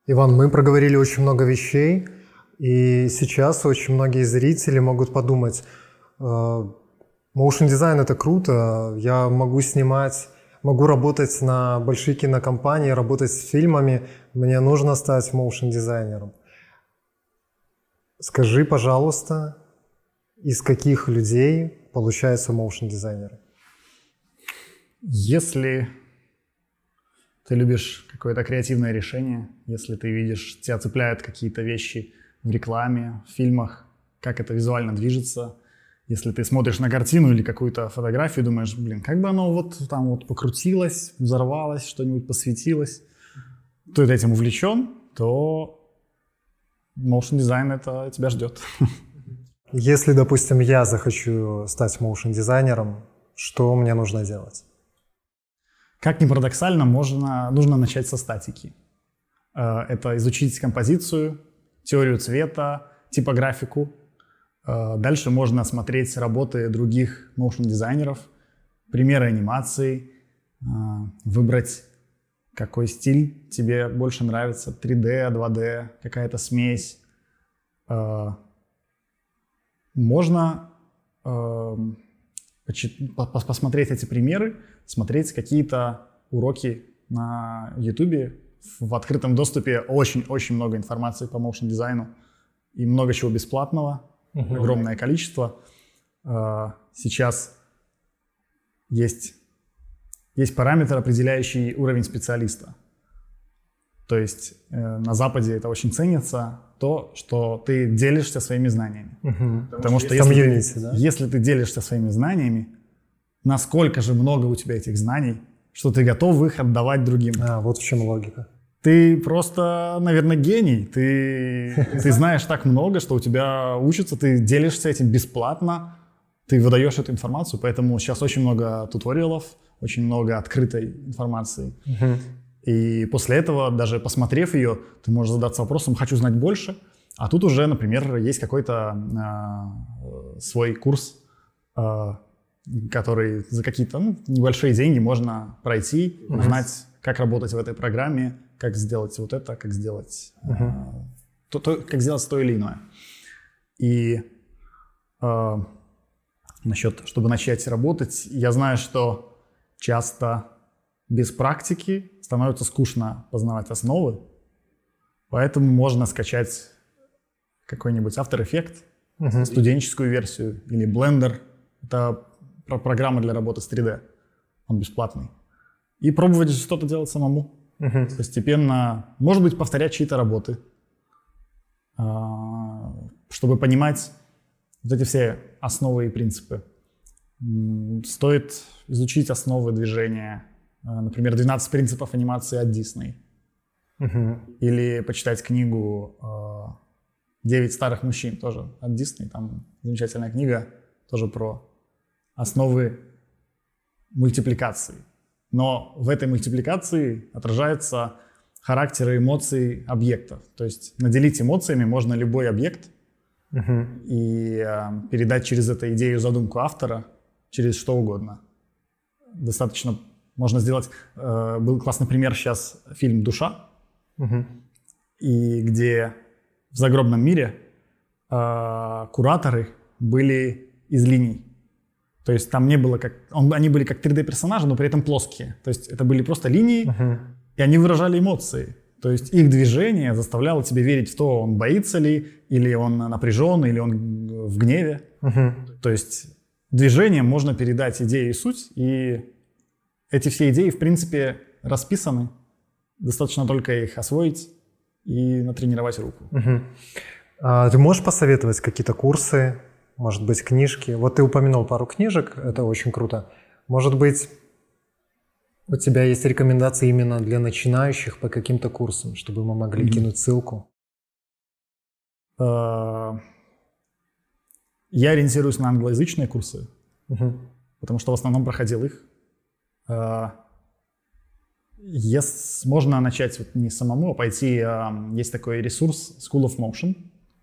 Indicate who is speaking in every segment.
Speaker 1: Иван, мы проговорили очень много вещей, и сейчас очень многие зрители могут подумать, motion дизайн — это круто, я могу снимать, могу работать на большие кинокомпании, работать с фильмами, мне нужно стать motion дизайнером. Скажи, пожалуйста, из каких людей получаются motion дизайнеры?
Speaker 2: Если ты любишь какое-то креативное решение, если ты видишь, тебя цепляют какие-то вещи в рекламе, в фильмах, как это визуально движется, если ты смотришь на картину или какую-то фотографию, думаешь, блин, как бы оно вот там вот покрутилось, взорвалось, что-нибудь посветилось, то ты этим увлечен, то motion дизайн это тебя ждет.
Speaker 1: Если, допустим, я захочу стать motion дизайнером, что мне нужно делать?
Speaker 2: Как ни парадоксально, нужно начать со статики. Это изучить композицию, теорию цвета, типографику. Дальше можно смотреть работы других моушн-дизайнеров, примеры анимаций, выбрать, какой стиль тебе больше нравится, 3D, 2D, какая-то смесь. Можно посмотреть эти примеры, смотреть какие-то уроки на YouTube. В открытом доступе очень-очень много информации по моушн-дизайну и много чего бесплатного, огромное количество. Сейчас есть параметр, определяющий уровень специалиста. То есть на Западе это очень ценится, то, что ты делишься своими знаниями. Потому что если ты делишься своими знаниями, насколько же много у тебя этих знаний, что ты готов их отдавать другим.
Speaker 1: Вот в чем логика.
Speaker 2: Ты просто, наверное, гений. Ты знаешь так много, что у тебя учатся, ты делишься этим бесплатно, ты выдаешь эту информацию, поэтому сейчас очень много туториалов, очень много открытой информации. И после этого, даже посмотрев ее, ты можешь задаться вопросом, хочу знать больше, а тут уже, например, есть какой-то свой курс, который за какие-то небольшие деньги можно пройти, узнать, как работать в этой программе, как сделать вот это, как сделать, как сделать то или иное. И чтобы начать работать, я знаю, что часто без практики становится скучно познавать основы, поэтому можно скачать какой-нибудь After Effects, студенческую версию, или Blender. Это программа для работы с 3D. Он бесплатный. И пробовать что-то делать самому. Постепенно, может быть, повторять чьи-то работы, чтобы понимать вот эти все основы и принципы. Стоит изучить основы движения, например, 12 принципов анимации от Disney. Или почитать книгу «9 старых мужчин», тоже от Disney. Там замечательная книга, тоже про основы мультипликации. Но в этой мультипликации отражаются характеры эмоций объектов. То есть наделить эмоциями можно любой объект и передать через эту идею, задумку автора, через что угодно. Достаточно можно сделать... Был классный пример сейчас фильм «Душа», и где в загробном мире кураторы были из линий. То есть там не было они были как 3D-персонажи, но при этом плоские. То есть это были просто линии, и они выражали эмоции. То есть их движение заставляло тебя верить в то, он боится ли, или он напряжен, или он в гневе. То есть движением можно передать идею и суть, и эти все идеи, в принципе, расписаны. Достаточно только их освоить и натренировать руку.
Speaker 1: Ты можешь посоветовать какие-то курсы, может быть, книжки? Вот ты упомянул пару книжек, это очень круто. Может быть, у тебя есть рекомендации именно для начинающих по каким-то курсам, чтобы мы могли кинуть ссылку?
Speaker 2: Я ориентируюсь на англоязычные курсы, потому что в основном проходил их. Можно начать не самому, а пойти. Есть такой ресурс School of Motion.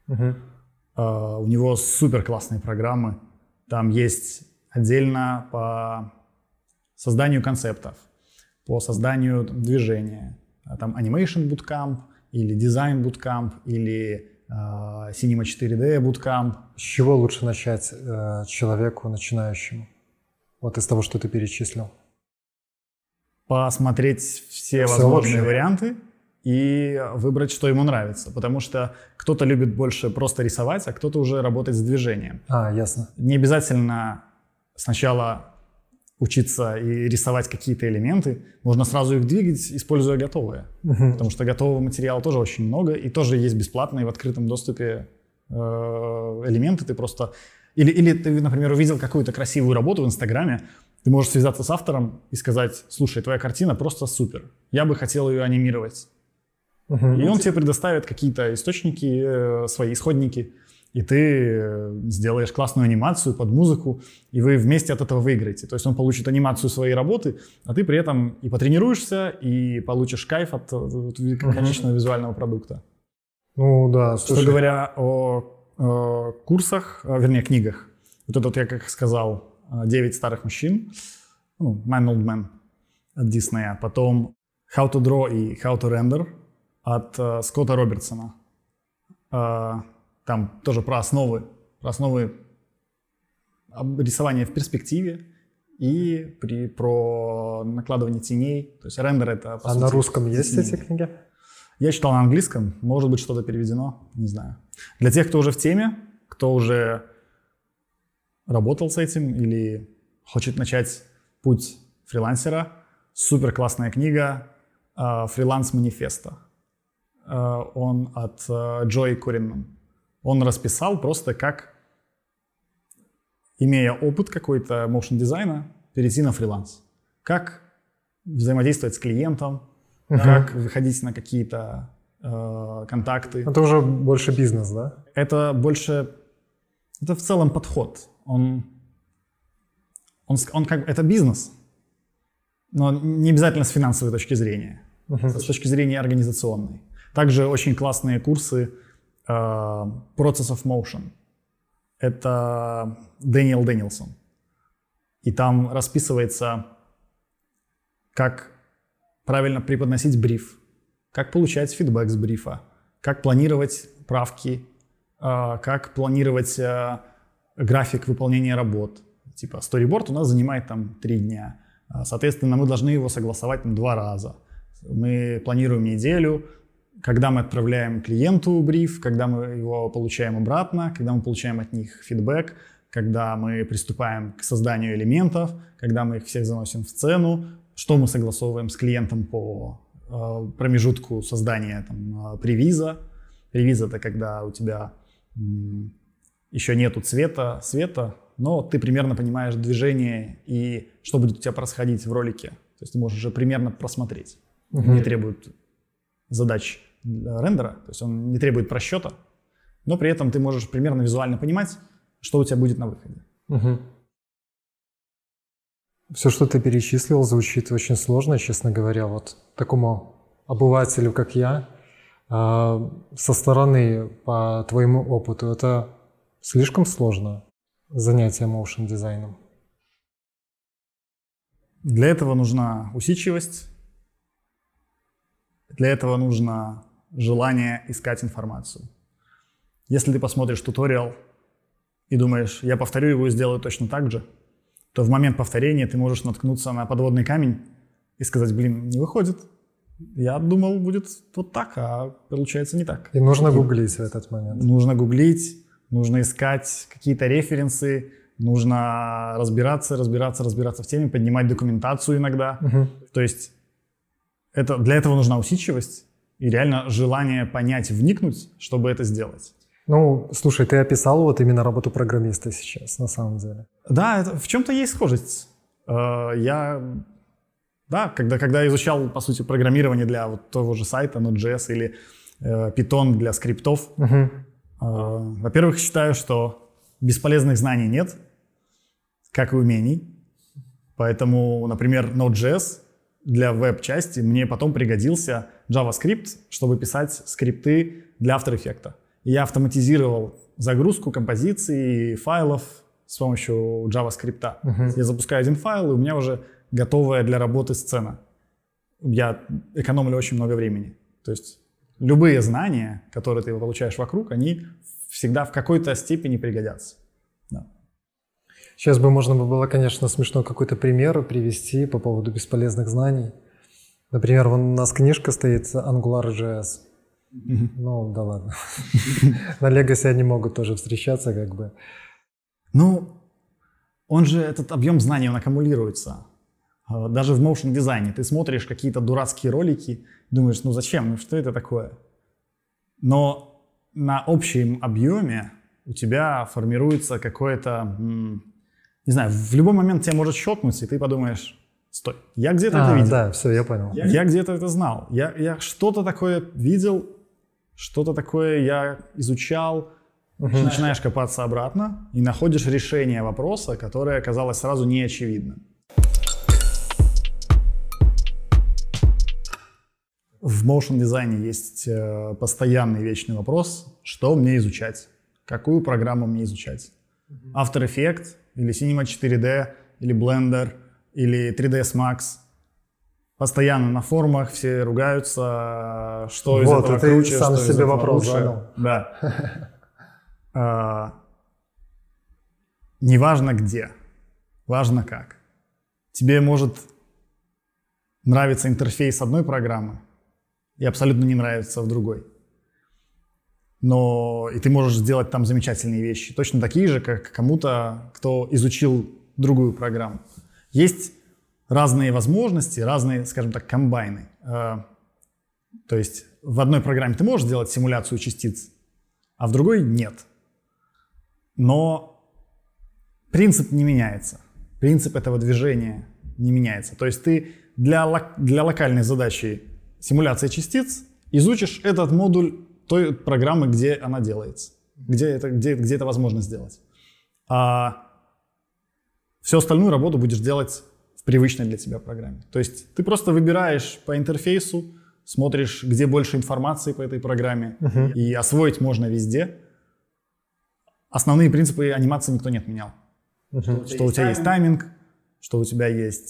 Speaker 2: У него супер классные программы. Там есть отдельно по созданию концептов, по созданию движения. Там Animation Bootcamp, или дизайн Bootcamp, или Cinema 4D Bootcamp.
Speaker 1: С чего лучше начать человеку начинающему? Вот из того, что ты перечислил.
Speaker 2: Посмотреть все возможные варианты и выбрать, что ему нравится. Потому что кто-то любит больше просто рисовать, а кто-то уже работать с движением.
Speaker 1: Ясно.
Speaker 2: Не обязательно сначала учиться и рисовать какие-то элементы. Можно сразу их двигать, используя готовые. Потому что готового материала тоже очень много. И тоже есть бесплатные в открытом доступе элементы. Ты просто... Или ты, например, увидел какую-то красивую работу в Инстаграме, ты можешь связаться с автором и сказать: слушай, твоя картина просто супер, я бы хотел ее анимировать. И он тебе предоставит какие-то источники, свои исходники, и ты сделаешь классную анимацию под музыку, и вы вместе от этого выиграете. То есть он получит анимацию своей работы, а ты при этом и потренируешься, и получишь кайф от конечного визуального продукта.
Speaker 1: Ну да, слушай.
Speaker 2: Что говоря о курсах, вернее, книгах. Вот это вот я, как сказал, 9 старых мужчин, Man Old Man от Диснея, потом How to Draw и How to Render от Скотта Робертсона. Там тоже про основы рисования в перспективе и про накладывание теней. То есть рендер — это, по сути,
Speaker 1: на русском есть эти книги?
Speaker 2: Я читал на английском, может быть, что-то переведено, не знаю. Для тех, кто уже в теме, кто уже работал с этим или хочет начать путь фрилансера, супер классная книга «Фриланс манифеста». Он от Джой Коринман. Он расписал просто, как, имея опыт какой-то motion дизайна, перейти на фриланс. Как взаимодействовать с клиентом, как выходить на какие-то контакты.
Speaker 1: Это уже больше бизнес, да?
Speaker 2: Это в целом подход. Он это бизнес, но не обязательно с финансовой точки зрения, с точки зрения организационной. Также очень классные курсы Process of Motion. Это Дэниел Дэнилсон. И там расписывается, как правильно преподносить бриф, как получать фидбэк с брифа, как планировать правки, как планировать график выполнения работ. Типа сториборд у нас занимает там 3 дня. Соответственно, мы должны его согласовать 2 раза. Мы планируем неделю, когда мы отправляем клиенту бриф, когда мы его получаем обратно, когда мы получаем от них фидбэк, когда мы приступаем к созданию элементов, когда мы их всех заносим в сцену, что мы согласовываем с клиентом по промежутку создания превиза. Превиз — это когда у тебя еще нету света, но ты примерно понимаешь движение и что будет у тебя происходить в ролике. То есть ты можешь уже примерно просмотреть. Не требует задач рендера, то есть он не требует просчета, но при этом ты можешь примерно визуально понимать, что у тебя будет на выходе.
Speaker 1: Все, что ты перечислил, звучит очень сложно, честно говоря. Вот такому обывателю, как я, со стороны, по твоему опыту, это слишком сложно занятие моушн дизайном?
Speaker 2: Для этого нужна усидчивость, для этого нужно желание искать информацию. Если ты посмотришь туториал и думаешь: я повторю его и сделаю точно так же, то в момент повторения ты можешь наткнуться на подводный камень и сказать: блин, не выходит. Я думал, будет вот так, а получается не так.
Speaker 1: И нужно гуглить в этот момент.
Speaker 2: Нужно гуглить, нужно искать какие-то референсы, нужно разбираться в теме, поднимать документацию иногда. То есть для этого нужна усидчивость и реально желание понять, вникнуть, чтобы это сделать.
Speaker 1: Ну, слушай, ты описал вот именно работу программиста сейчас, на самом деле.
Speaker 2: Да, это в чем-то есть схожесть. Когда изучал, по сути, программирование для вот того же сайта Node.js или Python для скриптов, во-первых, считаю, что бесполезных знаний нет, как и умений. Поэтому, например, Node.js для веб-части мне потом пригодился JavaScript, чтобы писать скрипты для After Effects. Я автоматизировал загрузку композиций, файлов с помощью JavaScript. Я запускаю один файл, и у меня уже готовая для работы сцена. Я экономлю очень много времени. То есть любые знания, которые ты получаешь вокруг, они всегда в какой-то степени пригодятся. Да.
Speaker 1: Сейчас бы можно было, конечно, смешно какой-то пример привести по поводу бесполезных знаний. Например, вон у нас книжка стоит AngularJS. Ну, да ладно. На Legacy они могут тоже встречаться, как бы.
Speaker 2: Ну, он же, этот объем знаний, он аккумулируется. Даже в motion дизайне ты смотришь какие-то дурацкие ролики, думаешь, ну зачем, ну что это такое? Но на общем объеме у тебя формируется какое-то, не знаю, в любой момент тебя может щелкнуть, и ты подумаешь, стой, я где-то это видел.
Speaker 1: Да, все, я понял.
Speaker 2: Я где-то это знал. Я что-то такое видел, что-то такое я изучал. Начинаешь копаться обратно и находишь решение вопроса, которое оказалось сразу неочевидным. В motion дизайне есть постоянный вечный вопрос, что мне изучать, какую программу мне изучать. After Effects или Cinema 4D, или Blender, или 3ds Max. Постоянно на форумах все ругаются, что из этого круче,
Speaker 1: сам
Speaker 2: что из
Speaker 1: себе
Speaker 2: этого
Speaker 1: вопрос
Speaker 2: лучше.
Speaker 1: задал.
Speaker 2: Да. Не важно где, важно как. Тебе может нравиться интерфейс одной программы и абсолютно не нравится в другой. Но и ты можешь сделать там замечательные вещи, точно такие же, как кому-то, кто изучил другую программу. Есть разные возможности, разные, скажем так, комбайны. То есть в одной программе ты можешь сделать симуляцию частиц, а в другой нет. Но принцип не меняется. Принцип этого движения не меняется. То есть ты для локальной задачи симуляции частиц изучишь этот модуль той программы, где она делается, где это возможно сделать. А всю остальную работу будешь делать в привычной для тебя программе. То есть ты просто выбираешь по интерфейсу, смотришь, где больше информации по этой программе, и освоить можно везде. Основные принципы анимации никто не отменял. Что у тебя есть тайминг, что у тебя есть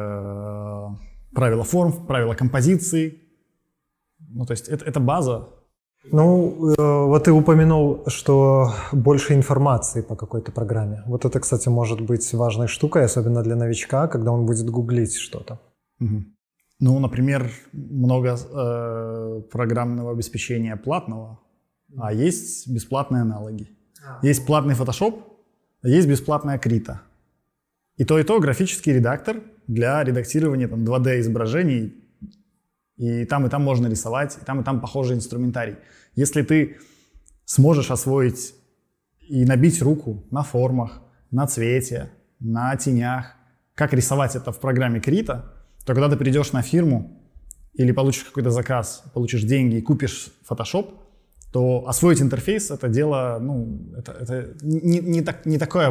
Speaker 2: правила форм, правила композиции. Ну, то есть это база.
Speaker 1: Ну, вот ты упомянул, что больше информации по какой-то программе. Вот это, кстати, может быть важной штукой, особенно для новичка, когда он будет гуглить что-то.
Speaker 2: Ну, например, много программного обеспечения платного, а есть бесплатные аналоги. Есть платный Photoshop, а есть бесплатная Krita. И то графический редактор для редактирования там, 2D изображений. И там можно рисовать, и там похожий инструментарий. Если ты сможешь освоить и набить руку на формах, на цвете, на тенях, как рисовать это в программе Krita, то когда ты придешь на фирму или получишь какой-то заказ, получишь деньги и купишь Photoshop, то освоить интерфейс — это дело, ну, это не такой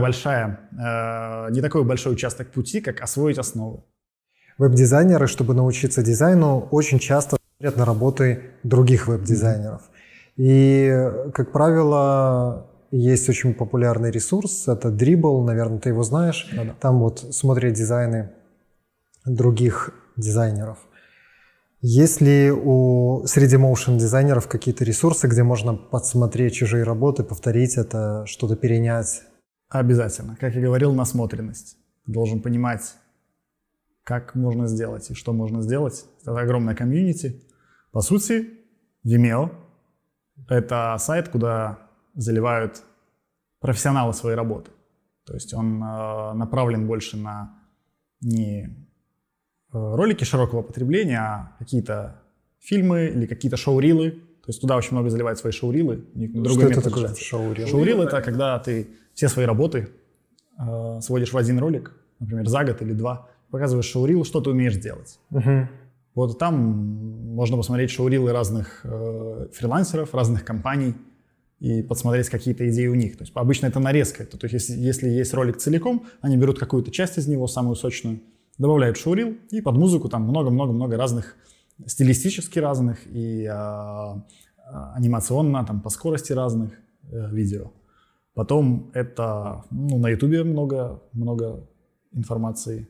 Speaker 2: большой участок пути, как освоить основы.
Speaker 1: Веб-дизайнеры, чтобы научиться дизайну, очень часто смотрят на работы других веб-дизайнеров. И, как правило, есть очень популярный ресурс, это Dribbble, наверное, ты его знаешь.
Speaker 2: Да-да.
Speaker 1: Там вот смотрят дизайны других дизайнеров. Есть ли среди моушн-дизайнеров какие-то ресурсы, где можно подсмотреть чужие работы, повторить это, что-то перенять?
Speaker 2: Обязательно. Как я говорил, насмотренность. Ты должен понимать, как можно сделать и что можно сделать. Это огромная комьюнити. По сути, Vimeo — это сайт, куда заливают профессионалы своей работы. То есть он направлен больше на не ролики широкого потребления, а какие-то фильмы или какие-то шоурилы. То есть туда очень много заливают свои шоурилы.
Speaker 1: Что это такое шоурил?
Speaker 2: Шоурил — это когда ты все свои работы сводишь в один ролик, например, за год или два, показываешь шоурил, что ты умеешь делать. Вот там можно посмотреть шоурилы разных фрилансеров, разных компаний и подсмотреть какие-то идеи у них. То есть обычно это нарезка. То есть если есть ролик целиком, они берут какую-то часть из него, самую сочную, добавляют шоурил, и под музыку там много-много-много разных, стилистически разных и анимационно, там по скорости разных видео. Потом это, ну, на Ютубе много информации.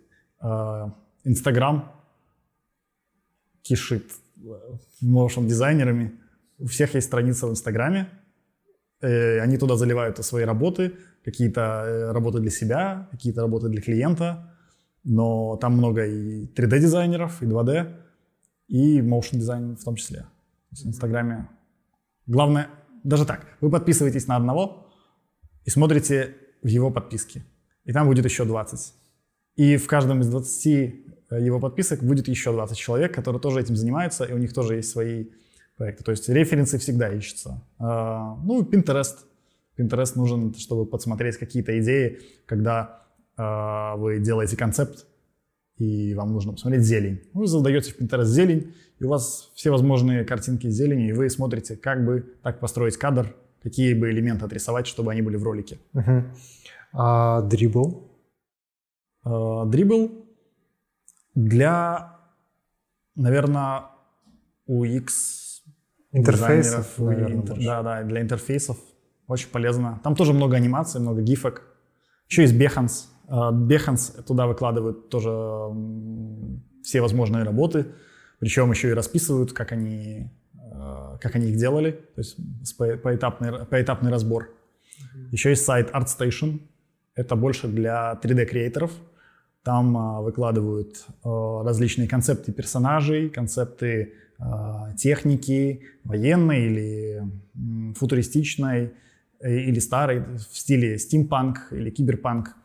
Speaker 2: Инстаграм кишит моушн-дизайнерами. У всех есть страница в Инстаграме. Они туда заливают свои работы, какие-то работы для себя, какие-то работы для клиента. Но там много и 3D-дизайнеров, и 2D, и motion-дизайн в том числе. То есть в Инстаграме главное, даже так, вы подписываетесь на одного и смотрите в его подписки. И там будет еще 20. И в каждом из 20 его подписок будет еще 20 человек, которые тоже этим занимаются, и у них тоже есть свои проекты. То есть референсы всегда ищутся. Ну, Pinterest. Pinterest нужен, чтобы подсмотреть какие-то идеи, когда вы делаете концепт, и вам нужно посмотреть зелень. Вы задаете в Pinterest зелень, и у вас все возможные картинки с зеленью, и вы смотрите, как бы так построить кадр, какие бы элементы отрисовать, чтобы они были в ролике.
Speaker 1: А Dribbble?
Speaker 2: Dribbble для, наверное, UX
Speaker 1: интерфейсов,
Speaker 2: да, для интерфейсов очень полезно. Там тоже много анимаций, много гифок. Еще есть Behance. Behance туда выкладывают тоже все возможные работы, причем еще и расписывают, как они их делали, то есть поэтапный разбор. Еще есть сайт ArtStation. Это больше для 3D-креаторов. Там выкладывают различные концепты персонажей, концепты техники, военной или футуристичной, или старой, в стиле стимпанк или киберпанк.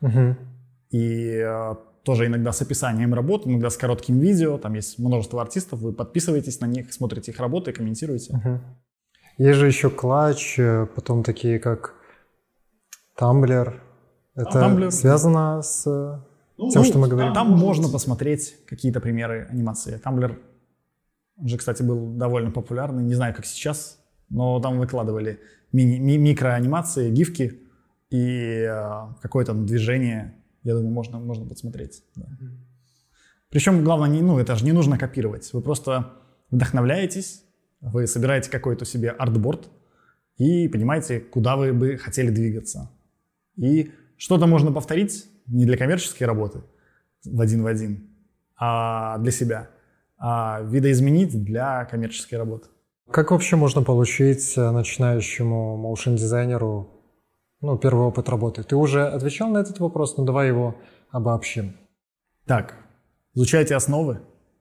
Speaker 2: И тоже иногда с описанием работ, иногда с коротким видео. Там есть множество артистов, вы подписываетесь на них, смотрите их работы, комментируете.
Speaker 1: Есть же еще Clutch, потом такие как Tumblr. Это
Speaker 2: Tumblr
Speaker 1: связано с тем, что мы говорим?
Speaker 2: Там можно посмотреть какие-то примеры анимации. Tumblr же, кстати, был довольно популярный, не знаю, как сейчас, но там выкладывали микроанимации, гифки и какое-то движение. Я думаю, можно подсмотреть. Да. Причем, главное, это же не нужно копировать. Вы просто вдохновляетесь, вы собираете какой-то себе артборд и понимаете, куда вы бы хотели двигаться. И что-то можно повторить не для коммерческой работы в один, а для себя, а видоизменить для коммерческой работы.
Speaker 1: Как вообще можно получить начинающему моушн-дизайнеру первый опыт работы? Ты уже отвечал на этот вопрос, но давай его обобщим.
Speaker 2: Так, изучайте основы,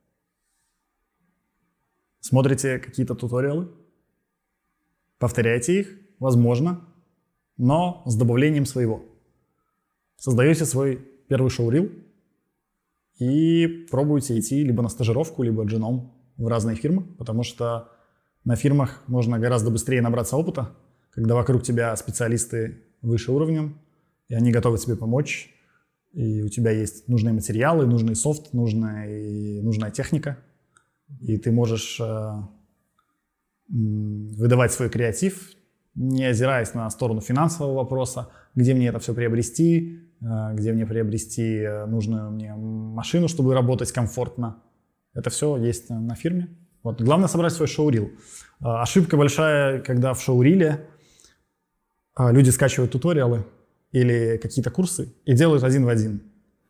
Speaker 2: смотрите какие-то туториалы, повторяйте их, возможно, но с добавлением своего. Создаете свой первый шоурил и пробуйте идти либо на стажировку, либо дженом в разные фирмы, потому что на фирмах можно гораздо быстрее набраться опыта, когда вокруг тебя специалисты выше уровнем, и они готовы тебе помочь, и у тебя есть нужные материалы, нужный софт, нужная техника, и ты можешь выдавать свой креатив, не озираясь на сторону финансового вопроса, где мне это все приобрести, где мне приобрести нужную мне машину, чтобы работать комфортно. Это все есть на фирме. Вот. Главное собрать свой шоурил. Ошибка большая, когда в шоуриле люди скачивают туториалы или какие-то курсы и делают один в один.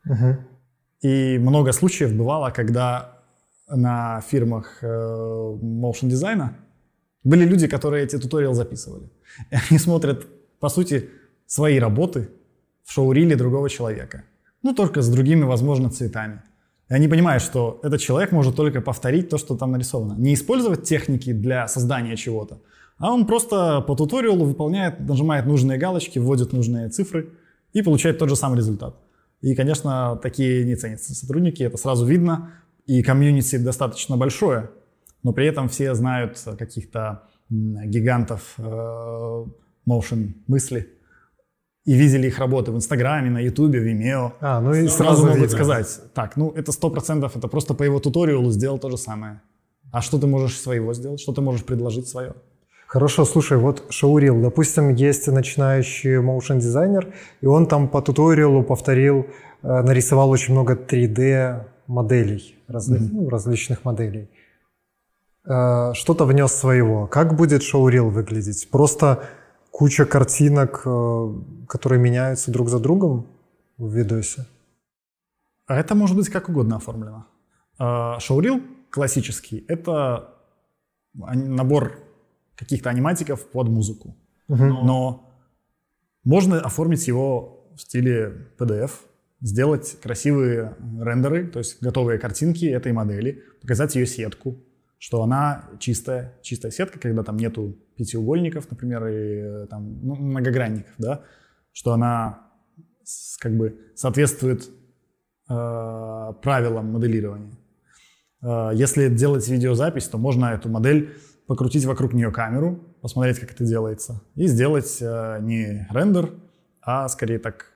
Speaker 2: И много случаев бывало, когда на фирмах motion дизайна были люди, которые эти туториалы записывали. И они смотрят, по сути, свои работы в шоуриле другого человека. Только с другими, возможно, цветами. И они понимают, что этот человек может только повторить то, что там нарисовано. Не использовать техники для создания чего-то, а он просто по туториалу выполняет, нажимает нужные галочки, вводит нужные цифры и получает тот же самый результат. И, конечно, такие не ценятся сотрудники, это сразу видно. И комьюнити достаточно большое, но при этом все знают каких-то гигантов motion мысли и видели их работы в Инстаграме, на Ютубе, в Vimeo.
Speaker 1: И
Speaker 2: сразу могут сказать, так, это 100%, это просто по его туториалу сделал то же самое. А что ты можешь своего сделать, что ты можешь предложить свое?
Speaker 1: Хорошо, слушай, вот шоурил, допустим, есть начинающий моушн-дизайнер, и он там по туториалу повторил, нарисовал очень много 3D моделей, различных моделей. Что-то внес своего. Как будет шоурил выглядеть? Просто куча картинок, которые меняются друг за другом в видосе?
Speaker 2: Это может быть как угодно оформлено. Шоурил классический – это набор каких-то аниматиков под музыку. Но можно оформить его в стиле PDF, сделать красивые рендеры, то есть готовые картинки этой модели, показать ее сетку, что она чистая сетка, когда там нету пятиугольников, например, и там, многогранников, да, что она как бы соответствует правилам моделирования. Если делать видеозапись, то можно эту модель покрутить вокруг нее камеру, посмотреть, как это делается, и сделать не рендер, а скорее так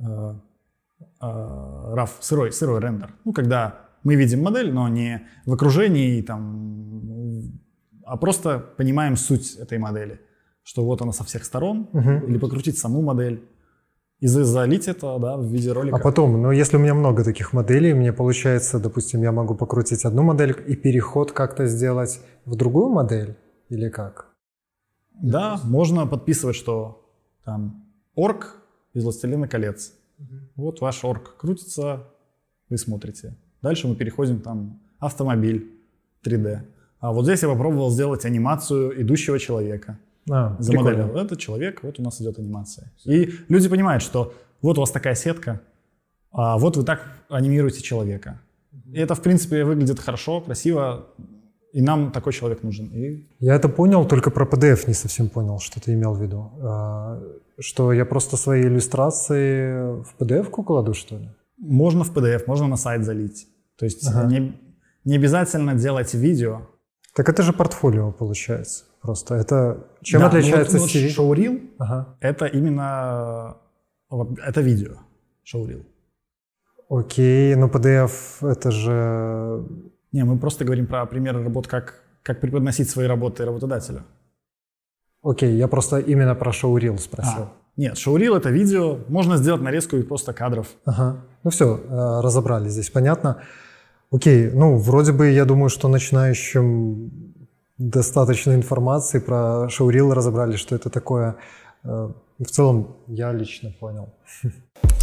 Speaker 2: RAW, сырой рендер. Ну, когда мы видим модель, но не в окружении, там, а просто понимаем суть этой модели, что вот она со всех сторон, или покрутить саму модель, и залить это, да, в виде ролика.
Speaker 1: А потом, ну, если у меня много таких моделей, мне получается, допустим, я могу покрутить одну модель и переход как-то сделать в другую модель, или как?
Speaker 2: Да, можно подписывать, что там орк из «Властелина колец». Вот ваш орк крутится, вы смотрите. Дальше мы переходим там автомобиль 3D. А вот здесь я попробовал сделать анимацию идущего человека. Замоделировал. Это человек, вот у нас идет анимация. И люди понимают, что вот у вас такая сетка, а вот вы так анимируете человека. И это, в принципе, выглядит хорошо, красиво, и нам такой человек нужен.
Speaker 1: Я это понял, только про PDF не совсем понял, что ты имел в виду. Что я просто свои иллюстрации в PDF-ку кладу, что ли?
Speaker 2: Можно в PDF, можно на сайт залить. То есть не обязательно делать видео.
Speaker 1: Так это же портфолио получается. Просто это чем отличается CV?
Speaker 2: Showreel это именно это видео. Showreel.
Speaker 1: Окей, но PDF это же...
Speaker 2: Не, мы просто говорим про примеры работ, как преподносить свои работы работодателю.
Speaker 1: Окей, я просто именно про Showreel спросил.
Speaker 2: Нет, Showreel это видео, можно сделать нарезку просто кадров.
Speaker 1: Ну все, разобрались здесь, понятно. Окей, ну вроде бы я думаю, что начинающим достаточно информации про Showreel разобрали, что это такое. В целом я лично понял.